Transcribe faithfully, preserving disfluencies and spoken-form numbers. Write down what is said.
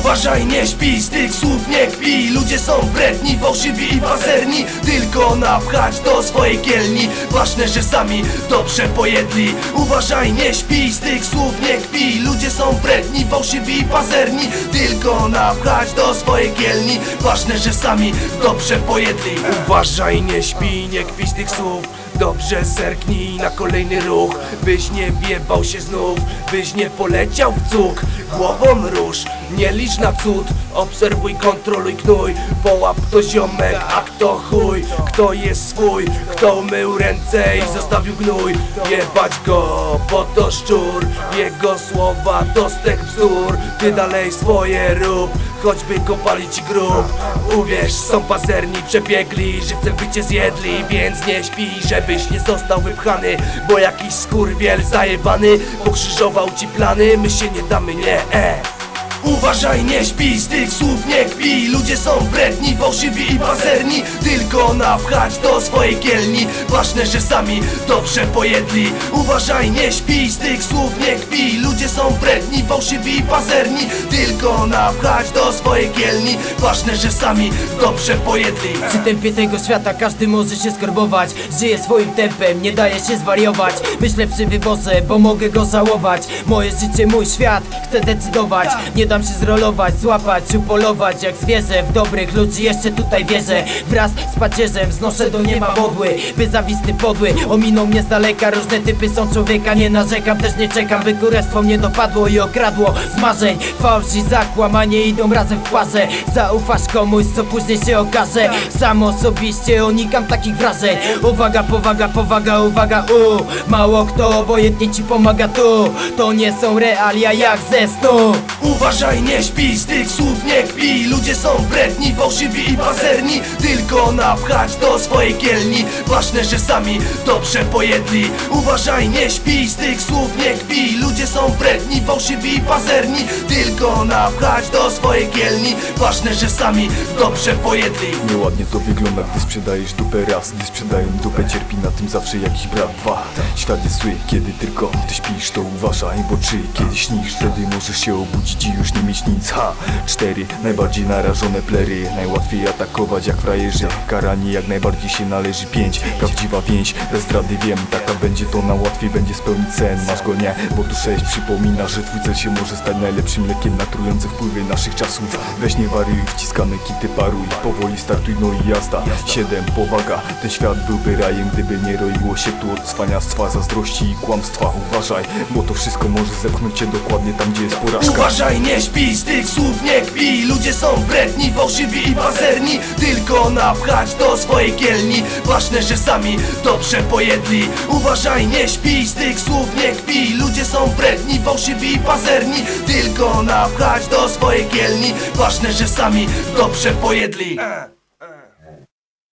Uważaj, nie śpij, z tych słów nie kpij. Ludzie są wredni, fałszywi i pazerni, tylko napchać do swojej kielni. Ważne, że sami dobrze pojedli. Uważaj, nie śpij, z tych słów nie kpij. Ludzie są wredni, fałszywi i pazerni, tylko napchać do swojej kielni. Ważne, że sami dobrze pojedli. Uważaj, nie śpij, nie kpij z tych słów. Dobrze zerknij na kolejny ruch, byś nie wjebał się znów, byś nie poleciał w cuk. Głową rusz, nie licz na cud. Obserwuj, kontroluj, knuj. Połap kto ziomek, a kto chuj. Kto jest swój, kto umył ręce i zostawił gnój. Jebać go, bo to szczur. Jego słowa to stek bzdur. Ty dalej swoje rób, choćby kopali ci grób. Uwierz, są pazerni, przebiegli, żywcem by cię zjedli. Więc nie śpij, żebyś nie został wypchany, bo jakiś skurwiel zajebany pokrzyżował ci plany. My się nie damy, nie, e. Uważaj, nie śpij, z tych słów nie kpij. Ludzie są wredni, fałszywi i pazerni, tylko napchać do swojej kielni. Ważne, że sami dobrze pojedli. Uważaj, nie śpij, z tych słów nie kpij. Ludzie są wredni, fałszywi i pazerni, tylko napchać do swojej kielni. Ważne, że sami dobrze pojedli. Przy tempie tego świata każdy może się skarbować. Żyję swoim tempem, nie daje się zwariować. Myślę przy wywoze, bo mogę go żałować. Moje życie, mój świat, chcę decydować. Nie dam się zrolować, złapać, upolować. Jak zwierzę w dobrych ludzi jeszcze tutaj wierzę. Wraz z pacierzem znoszę do nieba modły, by zawisty podły ominął mnie z daleka. Różne typy są człowieka, nie narzekam, też nie czekam, by kurestwo mnie dopadło i okradło z marzeń. Fałsz i zakłamanie idą razem w parze. Zaufasz komuś, co później się okaże. Sam osobiście unikam takich wrażeń. Uwaga, powaga, powaga, uwaga, u mało kto obojętnie ci pomaga tu. To nie są realia jak ze snu. Uważaj, nie śpij, z tych słów nie kpij. Ludzie są wredni, fałszywi i pazerni, tylko napchać do swojej kielni. Ważne, że sami dobrze pojedli. Uważaj, nie śpij, z tych słów nie kpij. Ludzie są wredni, fałszywi i pazerni, tylko napchać do swojej kielni. Ważne, że sami dobrze pojedli. Nieładnie to wygląda, gdy sprzedajesz dupę raz. Gdy sprzedają dupę, cierpi na tym zawsze jakiś brat. Dwa, świat jest zły, kiedy tylko ty śpisz, to uważaj, bo czy kiedy śnisz, wtedy możesz się obudzić i już nie mieć nic. Ha, cztery, najbardziej narażone plery. Najłatwiej atakować jak frajerzy, karani jak najbardziej się należy. Pięć, prawdziwa więź, bez zdrady wiem, taka będzie to na łatwiej będzie spełnić sen. Masz go nie, bo tu sześć przypomina, że twój cel się może stać najlepszym lekiem na trujące wpływy naszych czasów. Weź nie wariuj, wciskane kity paruj, powoli startuj, no i jazda. Siedem, powaga, ten świat byłby rajem, gdyby nie roiło się tu od cwaniactwa, zazdrości i kłamstwa. Uważaj, bo to wszystko może zepchnąć cię dokładnie tam, gdzie jest porażka. Uważaj, nie śpij, z tych słów nie kpij. Ludzie są wredni, fałszywi i pazerni, tylko napchać do swojej kielni. Ważne, że sami dobrze pojedli. Uważaj, nie śpij, z tych słów nie kpij. Ludzie są wredni, fałszywi i pazerni, tylko napchać do swojej kielni. Ważne, że sami dobrze pojedli.